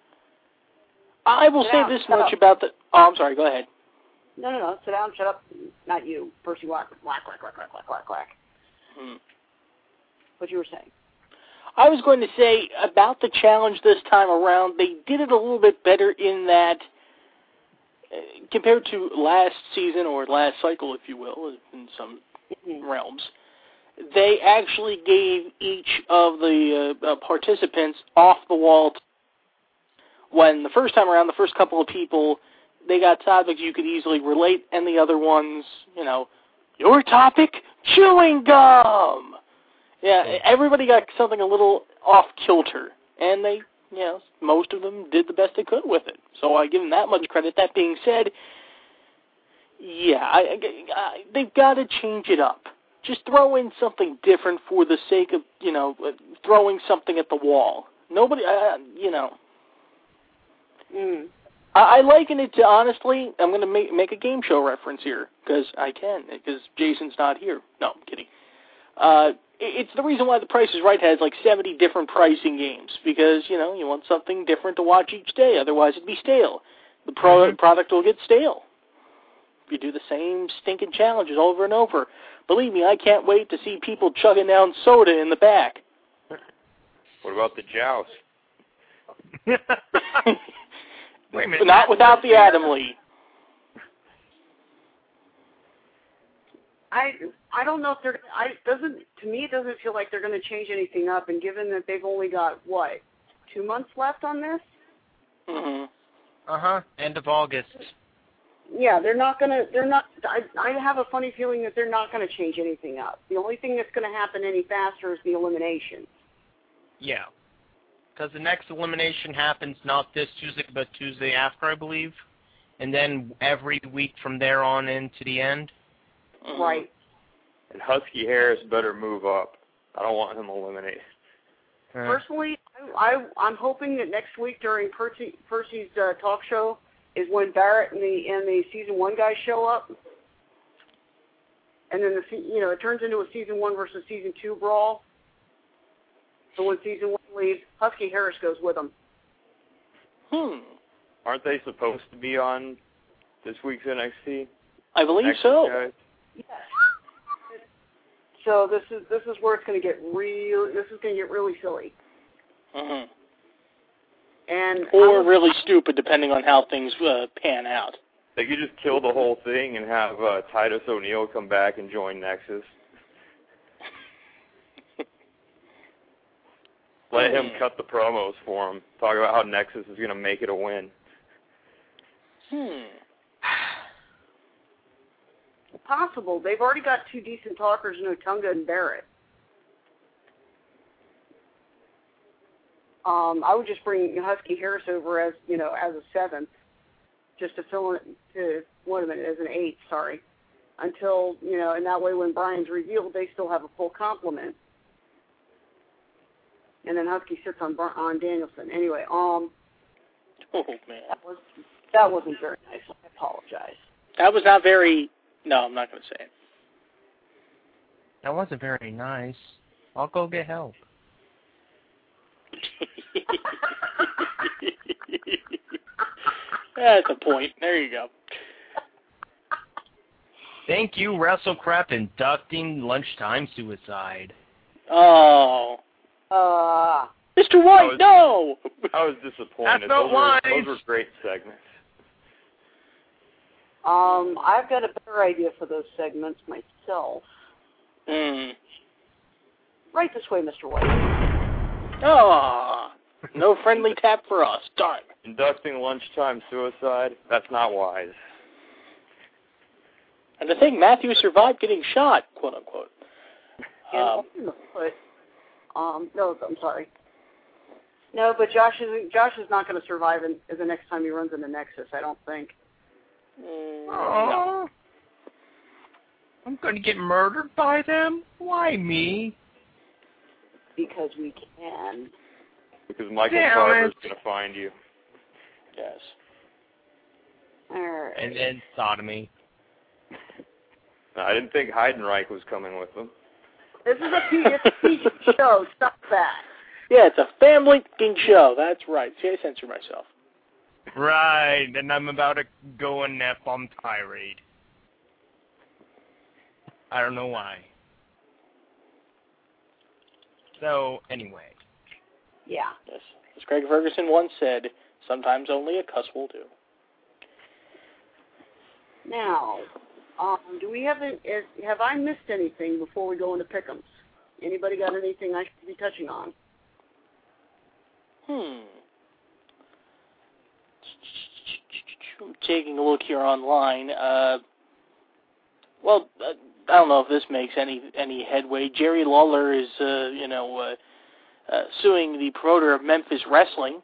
I will sit say down, this shut much up. about the. Oh, I'm sorry. Go ahead. No, no, no. Sit down. Shut up. Not you, Percy. Whack, whack, whack, whack, whack, whack, whack, whack. Hmm. What you were saying? I was going to say about the challenge this time around, they did it a little bit better in that, uh, compared to last season or last cycle, if you will, in some mm-hmm. realms, they actually gave each of the uh, uh, participants off the wall. T- when the first time around, the first couple of people, they got topics you could easily relate, and the other ones, you know, your topic, chewing gum. Yeah, everybody got something a little off-kilter, and they, you know, most of them did the best they could with it. So I give them that much credit. That being said, yeah, I, I, they've got to change it up. Just throw in something different for the sake of, you know, throwing something at the wall. Nobody, uh, you know. Mm. I, I liken it to, honestly, I'm going to make, make a game show reference here, because I can, because Jason's not here. No, I'm kidding. Uh, it's the reason why The Price is Right has like seventy different pricing games, because, you know, you want something different to watch each day, otherwise it'd be stale. The pro- mm-hmm. product will get stale if you do the same stinking challenges over and over. Believe me, I can't wait to see people chugging down soda in the back. What about the joust? Wait a minute. Not without the Adam Lee. I I don't know if they're. I doesn't to me it doesn't feel like they're going to change anything up. And given that they've only got what two months left on this. Mm-hmm. Uh huh. End of August. Yeah, they're not going to. They're not. I I have a funny feeling that they're not going to change anything up. The only thing that's going to happen any faster is the elimination. Yeah. Because the next elimination happens not this Tuesday, but Tuesday after, I believe, and then every week from there on into the end. Right. And Husky Harris better move up. I don't want him eliminated. Personally, I, I, I'm hoping that next week during Percy, Percy's uh, talk show is when Barrett and the and the season one guys show up, and then the you know it turns into a season one versus season two brawl. So when season one leaves, Husky Harris goes with them. Hmm. Aren't they supposed to be on this week's N X T? I believe Nexus so. Guys? Yes. So this is this is where it's going to get real. This is going to get really silly. Mm-hmm. And or was, really stupid, depending on how things uh, pan out. They could just kill the whole thing and have uh, Titus O'Neil come back and join Nexus. Let him cut the promos for him. Talk about how Nexus is going to make it a win. Hmm. Possible. They've already got two decent talkers in Otunga and Barrett. Um, I would just bring Husky Harris over as you know as a seventh, just to fill in to wait a minute as an eighth. Sorry, until, you know, and that way when Bryan's revealed, they still have a full complement. And then Husky sits on on Danielson. Anyway, um, oh man, that was that wasn't very nice. I apologize. That was not very. No, I'm not going to say it. That wasn't very nice. I'll go get help. That's a point. There you go. Thank you, WrestleCrap, inducting lunchtime suicide. Oh. Uh, Mister White, I was, no! I was disappointed. That's not those, wise. were, those were great segments. Um, I've got a better idea for those segments myself. Mm. Right this way, Mister White. Oh. No friendly tap for us. Darn. Inducting lunchtime suicide, that's not wise. And the thing, Matthew survived getting shot, quote unquote. And Um, in the foot. Um, no, I'm sorry. No, but Josh is Josh is not going to survive in, the next time he runs into Nexus, I don't think. mm, Oh, no. I'm going to get murdered by them? Why me? Because we can. Because Michael Damn Carter's it. going to find you. Yes. All right. And then sodomy. No, I didn't think Heidenreich was coming with them. This is a P G show. Stop that. Yeah, it's a family fucking show. That's right. See, I censor myself. Right, and I'm about to go on F-bomb tirade. I don't know why. So, anyway. Yeah. Yes. As Craig Ferguson once said, sometimes only a cuss will do. Now, um, do we have a, is, have I missed anything before we go into pick'ems? Anybody got anything I should be touching on? Hmm. Taking a look here online. Uh, well, uh, I don't know if this makes any any headway. Jerry Lawler is, uh, you know, uh, uh, suing the promoter of Memphis Wrestling.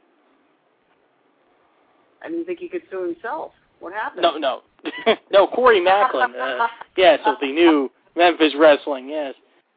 I didn't think he could sue himself. What happened? No, no, no. Corey Macklin. Uh, yes, of the new Memphis Wrestling. Yes.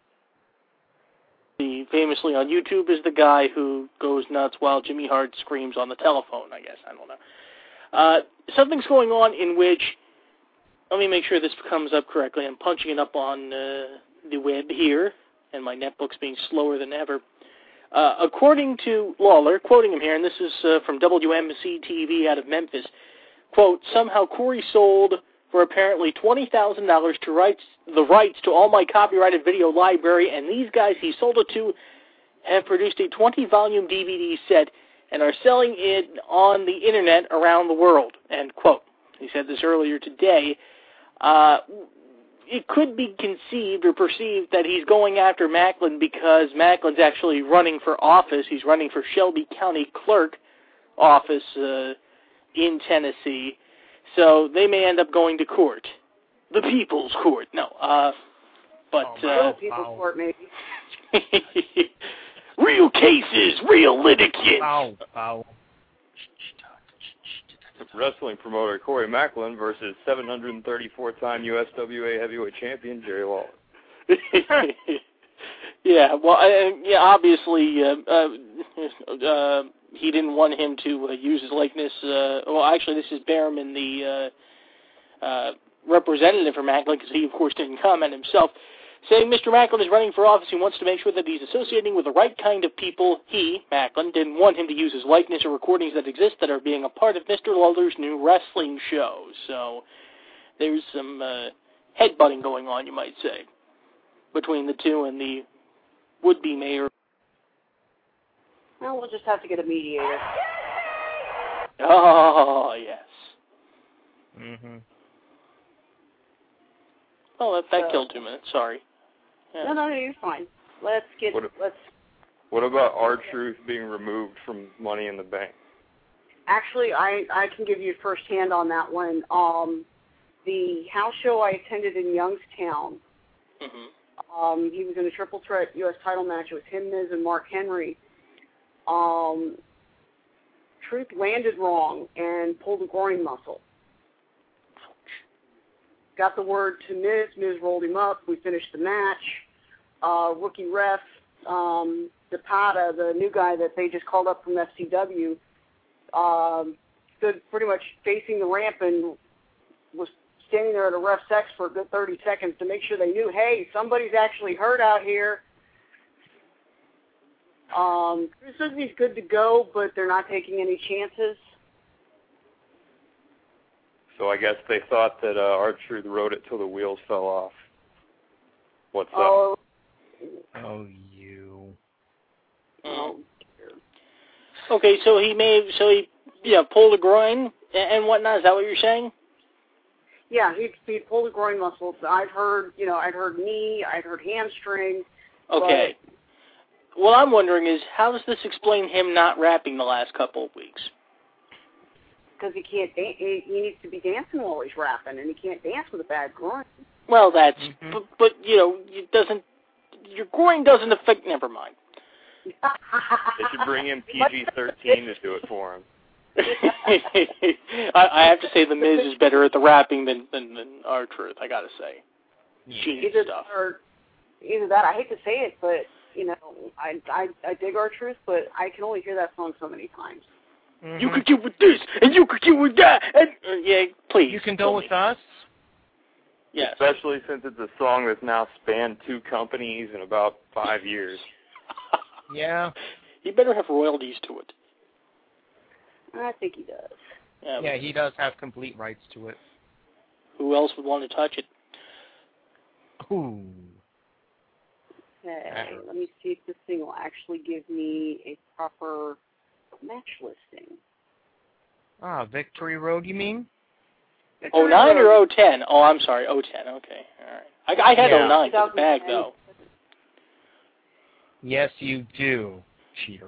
The famously on YouTube is the guy who goes nuts while Jimmy Hart screams on the telephone. I guess I don't know. Uh, something's going on in which, let me make sure this comes up correctly. I'm punching it up on uh, the web here, and my netbook's being slower than ever. Uh, according to Lawler, quoting him here, and this is uh, from W M C T V out of Memphis, quote, somehow Corey sold for apparently twenty thousand dollars to rights, the rights to all my copyrighted video library, and these guys he sold it to have produced a twenty-volume D V D set and are selling it on the Internet around the world, end quote. He said this earlier today. Uh, it could be conceived or perceived that he's going after Macklin because Macklin's actually running for office. He's running for Shelby County Clerk office uh, in Tennessee. So they may end up going to court. The People's Court. No. Uh, but Oh, Little uh, People's wow. Court, maybe. real cases, real litigants. Ow, ow. Wrestling promoter Corey Macklin versus seven hundred thirty-four time U S W A heavyweight champion Jerry Lawler. Yeah, well, uh, yeah, obviously, uh, uh, uh, he didn't want him to uh, use his likeness. Uh, well, actually, this is Behrman, the uh, uh, representative for Macklin, because he, of course, didn't comment himself, saying Mister Macklin is running for office. He wants to make sure that he's associating with the right kind of people. He, Macklin, didn't want him to use his likeness or recordings that exist that are being a part of Mister Lawler's new wrestling show. So there's some uh, headbutting going on, you might say, between the two and the would-be mayor. Well, we'll just have to get a mediator. Oh, yes. Mm-hmm. Oh, that, that So- killed two minutes. Sorry. Yeah. No, no, no, you're fine. Let's get, What- let's, What about R-Truth being removed from Money in the Bank? actually, I, I can give you firsthand on that one. Um, the house show I attended in Youngstown, Mm-hmm. um, he was in a triple threat U S title match. It was him, Miz, and Mark Henry. Um, Truth landed wrong and pulled a groin muscle. got the word to Miz. Miz rolled him up. We finished the match. Uh, rookie ref, um, Zapata, the new guy that they just called up from F C W, um, stood pretty much facing the ramp and was standing there at a ref's X for a good thirty seconds to make sure they knew, hey, somebody's actually hurt out here. Um, Chris says he's good to go, but they're not taking any chances. So I guess they thought that uh, R-Truth rode it till the wheels fell off. What's up? Oh, Oh, you. oh. Okay, so he may, so he, yeah, pulled a groin and whatnot. Is that what you're saying? Yeah, he he pulled the groin muscles. I've heard, you know, I'd heard knee, I'd heard hamstring. Okay. What I'm wondering is, how does this explain him not rapping the last couple of weeks? Because he can't, da- he, he needs to be dancing while he's rapping, and he can't dance with a bad groin. Well, that's, Mm-hmm. but, but you know, it doesn't. Your groin doesn't affect. Never mind. They should bring in P G thirteen to do it for him. I, I have to say, the Miz is better at the rapping than than, than R-Truth. I gotta say, genius Either, stuff. or, either that, I hate to say it, but you know, I I, I dig R-Truth, but I can only hear that song so many times. Mm-hmm. You could get with this, and you could get with that, and uh, yeah, please. You can go with us? Yes. Especially since it's a song that's now spanned two companies in about five years. Yeah. He better have royalties to it. I think he does. Yeah, Yeah, he does have complete rights to it. Who else would want to touch it? Ooh. Okay, let me see if this thing will actually give me a proper match listing. Ah, Victory Road, you mean? oh nine or oh ten? Oh, I'm sorry, oh ten. Okay, all right. I, I had Yeah. oh nine in the bag, though. Yes, you do, cheater.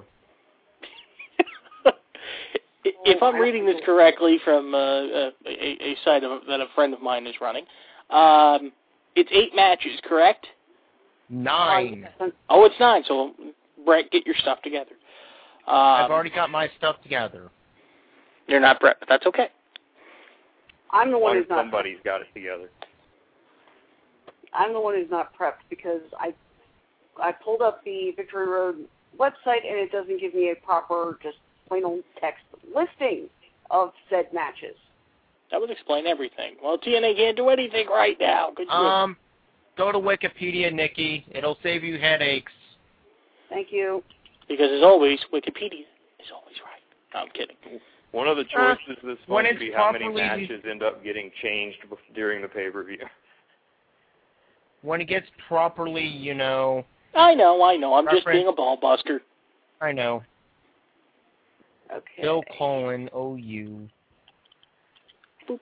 If I'm reading this correctly from uh, a, a, a site of, that a friend of mine is running, um, it's eight matches, correct? Nine. Oh, it's nine, so, Brett, get your stuff together. Um, I've already got my stuff together. You're not Brett, but that's okay. I'm the one One who's not. somebody's got it together. I'm the one who's not prepped because I I pulled up the Victory Road website and it doesn't give me a proper, just plain old text listing of said matches. That would explain everything. Well, T N A can't do anything right now. Good Um, go to Wikipedia, Nikki. It'll save you headaches. Thank you. Because, as always, Wikipedia is always right. No, I'm kidding. One of the Uh, choices this when month it's would be how many properly- matches end up getting changed bef- during the pay-per-view. When it gets properly, you know... I know, I know. I'm just Reference. being a ball buster. I know. Okay. Bill Colin, O U. Boop.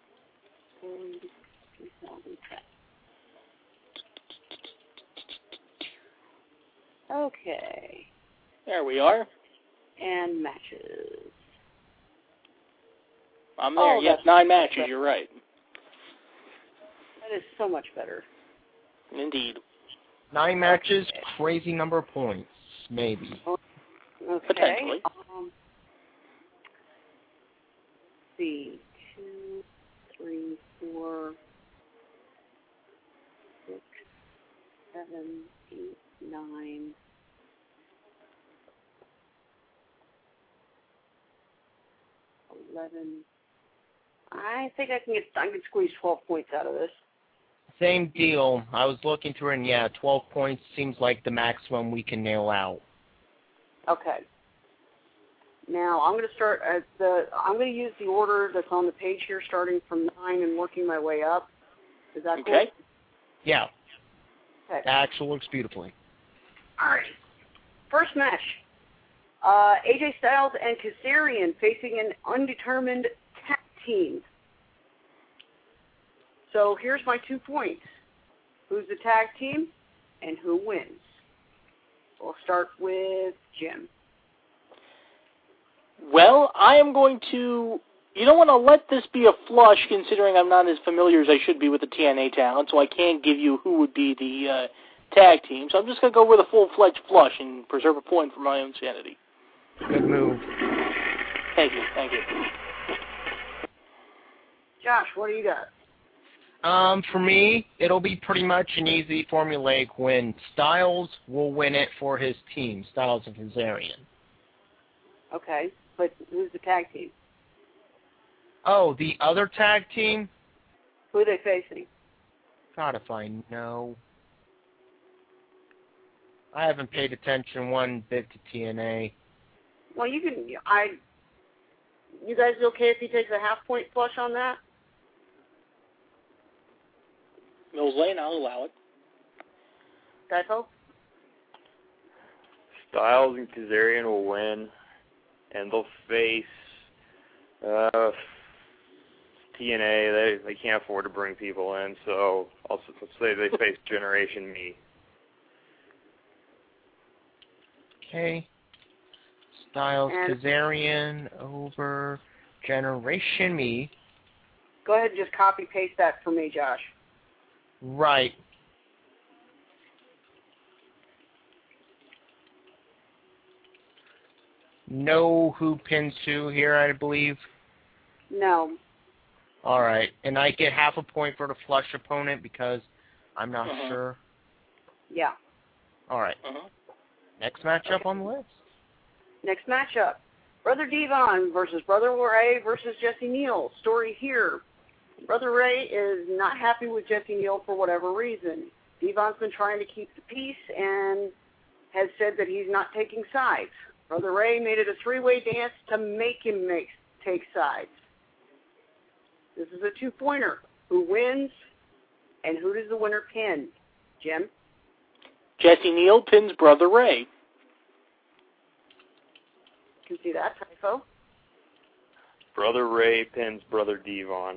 Okay. There we are. And matches. I'm there. Oh, yes, that's- nine matches. You're right. That is so much better. Indeed. Nine matches, crazy number of points. Maybe. Okay. Potentially. Um, let's see. Two, three, four, six, seven, eight, nine. Eleven. I think I can get. I can squeeze twelve points out of this. Same deal. I was looking through, and yeah, twelve points seems like the maximum we can nail out. Okay. Now I'm going to start at the. I'm going to use the order that's on the page here, starting from nine and working my way up. Is that cool? Okay. Yeah, Okay. that actually looks beautifully. All right. First match. Uh, A J Styles and Kazarian facing an undetermined tag team. So here's my two points. Who's the tag team and who wins? We'll start with Jim. Well, I am going to... You don't want to let this be a flush, considering I'm not as familiar as I should be with the T N A talent, so I can't give you who would be the uh, tag team. So I'm just going to go with a full-fledged flush and preserve a point for my own sanity. Good move. Thank you, thank you. Josh, what do you got? Um, for me, it'll be pretty much an easy formulaic win. Styles will win it for his team, Styles and Kazarian. Okay, but who's the tag team? Oh, the other tag team? Who are they facing? God, if I know. I haven't paid attention one bit to T N A. Well, you can. I. You guys okay if he takes a half point flush on that? Mills Lane, I'll allow it. Typo? Styles and Kazarian will win, and they'll face uh, T N A. They they can't afford to bring people in, so I'll let's say they face Generation Me. Okay. Styles, And Kazarian over Generation Me. go ahead and just copy paste that for me, Josh. Right. No who pins who here, I believe. No. All right. And I get half a point for the flush opponent because I'm not Uh-huh. sure. Yeah. All right. Uh-huh. Next matchup on the list. Next matchup. Brother Devon versus Brother Ray versus Jesse Neal. Story here. Brother Ray is not happy with Jesse Neal for whatever reason. Devon's been trying to keep the peace and has said that he's not taking sides. Brother Ray made it a three-way dance to make him make, take sides. This is a two-pointer. Who wins and who does the winner pin? Jim? Jesse Neal pins Brother Ray. Can see that typo. Brother Ray pins Brother Devon.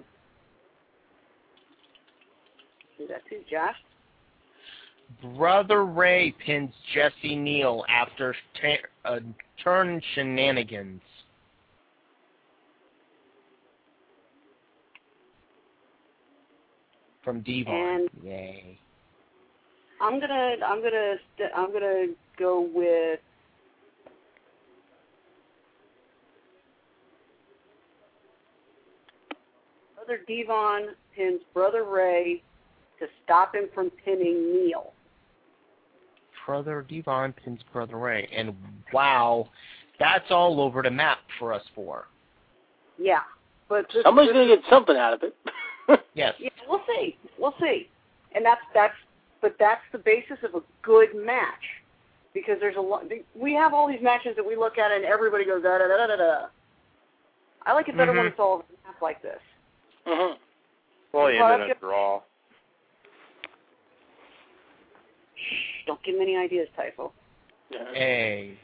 See that too, Josh? Brother Ray pins Jesse Neal after ta- uh, turn shenanigans. From Devon. And Yay. I'm gonna, I'm gonna, I'm gonna go with Brother Devon pins Brother Ray to stop him from pinning Neal. Brother Devon pins Brother Ray. And wow, that's all over the map for us four. Yeah, but this, Somebody's this going to is, get something out of it. Yes. Yeah, we'll see. We'll see. And that's that's, but that's the basis of a good match, because there's a lot. We have all these matches that we look at and everybody goes da da da da da. I like it better Mhm. when it's all over the map like this. Uh-huh. Well, he Well, ended in a I've draw. Shh, don't give me any ideas, Typho. Hey.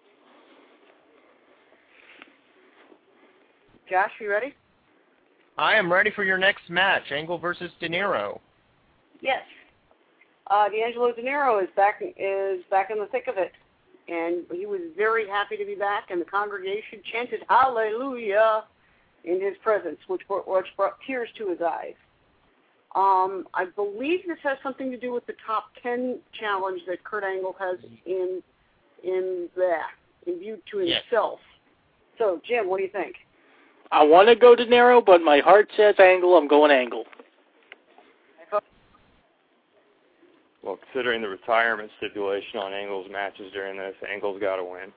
Josh, you ready? I am ready for your next match, Angle versus De Niro. Yes. Uh, D'Angelo De Niro is back is back in the thick of it, and he was very happy to be back. And the congregation chanted "Hallelujah" in his presence, which brought, which brought tears to his eyes. Um, I believe this has something to do with the top ten challenge that Kurt Angle has in in that imbued to Yes. himself. So, Jim, what do you think? I want to go De Niro, but my heart says Angle. I'm going Angle. Well, considering the retirement stipulation on Angle's matches during this, Angle's got to win.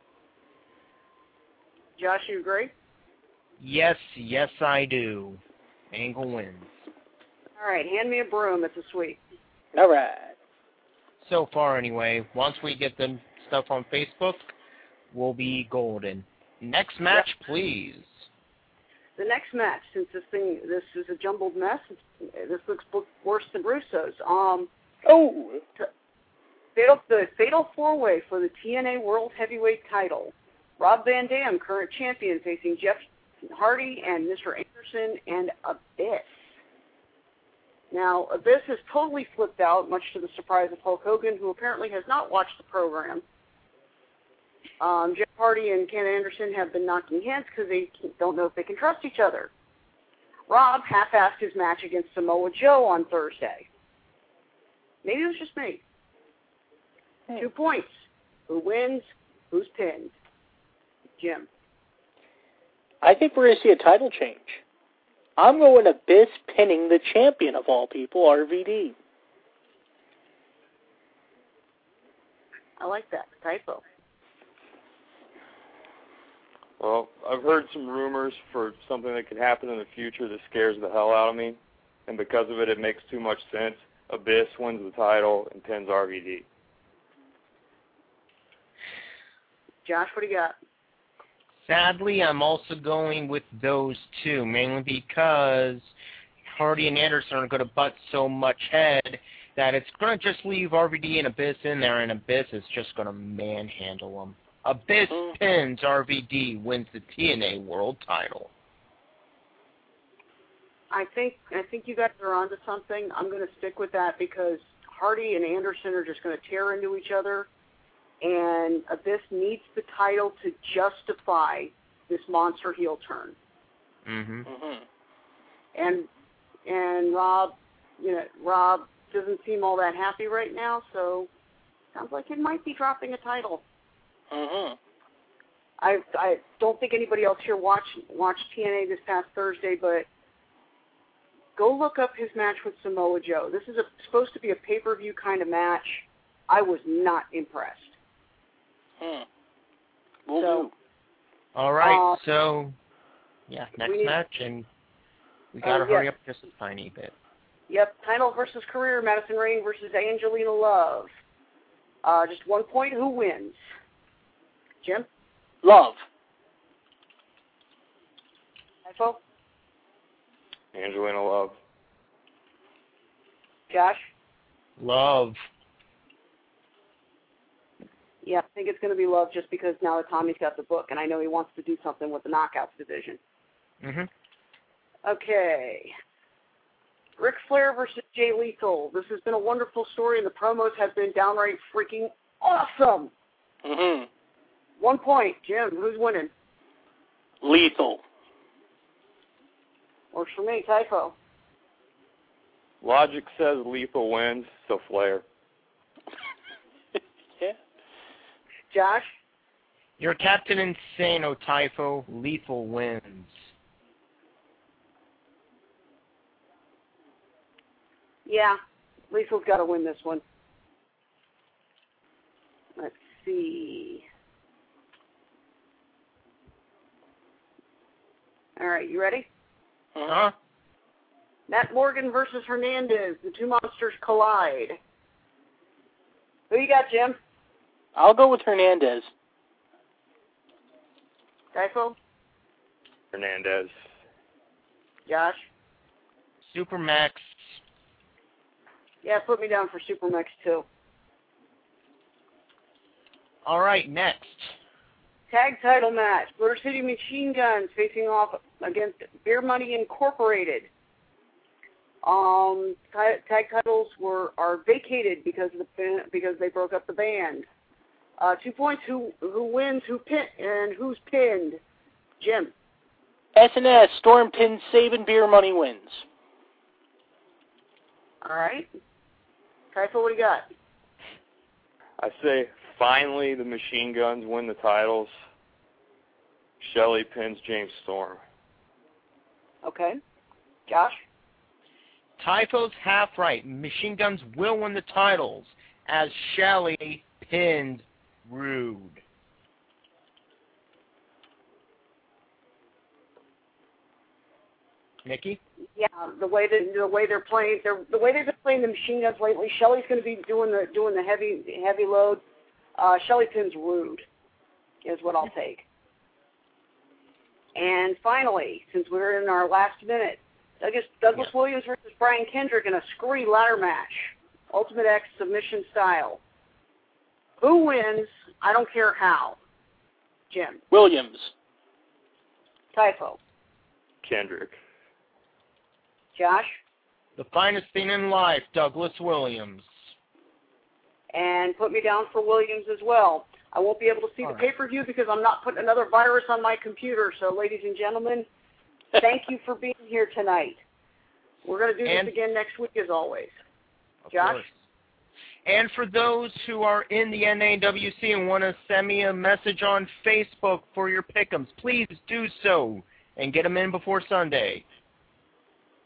Josh, you agree? Yes, yes I do. Angle wins. All right, hand me a broom. It's a sweep. All right. So far, anyway. Once we get the stuff on Facebook, we'll be golden. Next match, Yep. please. The next match, since this thing, this is a jumbled mess, it's, this looks booked worse than Russo's. Um, Oh. fatal, the fatal four-way for the T N A World Heavyweight title. Rob Van Dam, current champion, facing Jeff Hardy and Mister Anderson and Abyss. Now, Abyss has totally flipped out, much to the surprise of Hulk Hogan, who apparently has not watched the program. Um, Jeff Hardy and Ken Anderson have been knocking heads because they don't know if they can trust each other. Rob half-assed his match against Samoa Joe on Thursday. Maybe it was just me. Hmm. Two points. Who wins? Who's pinned? Jim. I think we're going to see a title change. I'm going Abyss pinning the champion of all people, R V D. I like that. Typo. Well, I've heard some rumors for something that could happen in the future that scares the hell out of me, and because of it, it makes too much sense. Abyss wins the title and pins R V D. Josh, what do you got? Sadly, I'm also going with those two, mainly because Hardy and Anderson are going to butt so much head that it's going to just leave R V D and Abyss in there, and Abyss is just going to manhandle them. Abyss mm. pins R V D, wins the T N A World Title. I think I think you guys are onto something. I'm going to stick with that because Hardy and Anderson are just going to tear into each other, and Abyss needs the title to justify this monster heel turn. Mm-hmm. Mm-hmm. And and Rob, you know, Rob doesn't seem all that happy right now, so sounds like it might be dropping a title. Mm-hmm. I I don't think anybody else here watched watched T N A this past Thursday, but go look up his match with Samoa Joe. This is a, supposed to be a pay-per-view kind of match. I was not impressed. Hmm. We'll so, do. All right, uh, so yeah, next we need, match, and we got to uh, hurry yeah. up just a tiny bit. Yep, title versus career, Madison Rayne versus Angelina Love. Uh, just one point, who wins? Jim? Love. Typho? Angelina Love. Josh? Love. Yeah, I think it's going to be Love just because now that Tommy's got the book, and I know he wants to do something with the Knockouts division. Mm-hmm. Okay. Ric Flair versus Jay Lethal. This has been a wonderful story, and the promos have been downright freaking awesome. Mm-hmm. One point. Jim, who's winning? Lethal. Works for me. Typho. Logic says Lethal wins, so Flair. Yeah. Josh? Your Captain Insano, Typho. Lethal wins. Yeah, Lethal's got to win this one. Let's see. All right, you ready? Huh? Matt Morgan versus Hernandez. The two monsters collide. Who you got, Jim? I'll go with Hernandez. Typho? Hernandez. Josh? Supermax. Yeah, put me down for Supermax, too. All right, next. Tag title match. Motor City Machine Guns facing off against Beer Money Incorporated. Um, t- tag titles were are vacated because of the because they broke up the band. Uh, two points. Who who wins? Who pin and who's pinned? Jim. S and S Storm pins Sabin. Beer Money wins. All right. Typho, what do you got? I say finally the Machine Guns win the titles. Shelley pins James Storm. Okay. Josh? Typho's half right. Machine Guns will win the titles as Shelley pinned Rude. Nikki? Yeah, the way that the way they're playing, they're, the way they've been playing the Machine Guns lately. Shelley's going to be doing the doing the heavy heavy load. Uh, Shelley pins Rude, is what I'll take. And finally, since we're in our last minute, Douglas, Douglas yeah. Williams versus Brian Kendrick in a screwy ladder match, Ultimate X submission style. Who wins? I don't care how. Jim. Williams. Typho. Kendrick. Josh? The finest thing in life, Douglas Williams. And put me down for Williams as well. I won't be able to see All the right. pay-per-view because I'm not putting another virus on my computer. So, ladies and gentlemen, thank you for being here tonight. We're going to do and, this again next week as always. Of Josh? Course. And for those who are in the N A W C and want to send me a message on Facebook for your pick'ems, please do so and get them in before Sunday.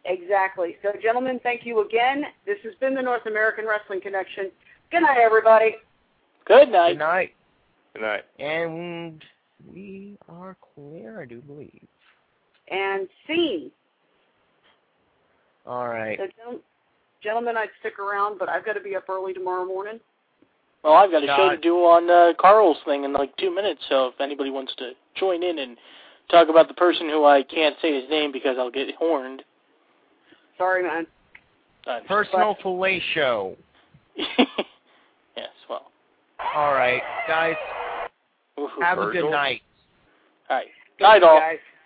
Exactly. So, gentlemen, thank you again. This has been the North American Wrestling Connection. Good night, everybody. Good night. Good night. Good night. And we are clear, I do believe. And scene. All right. So, gentlemen, I'd stick around, but I've got to be up early tomorrow morning. Well, I've got a God. show to do on uh, Carl's thing in like two minutes, so if anybody wants to join in and talk about the person who I can't say his name because I'll get horned. Sorry, man. Personal Filet Show. Yes, well. All right, guys. Ooh, Have a Virgil. good night. All right. Good Night, all. guys.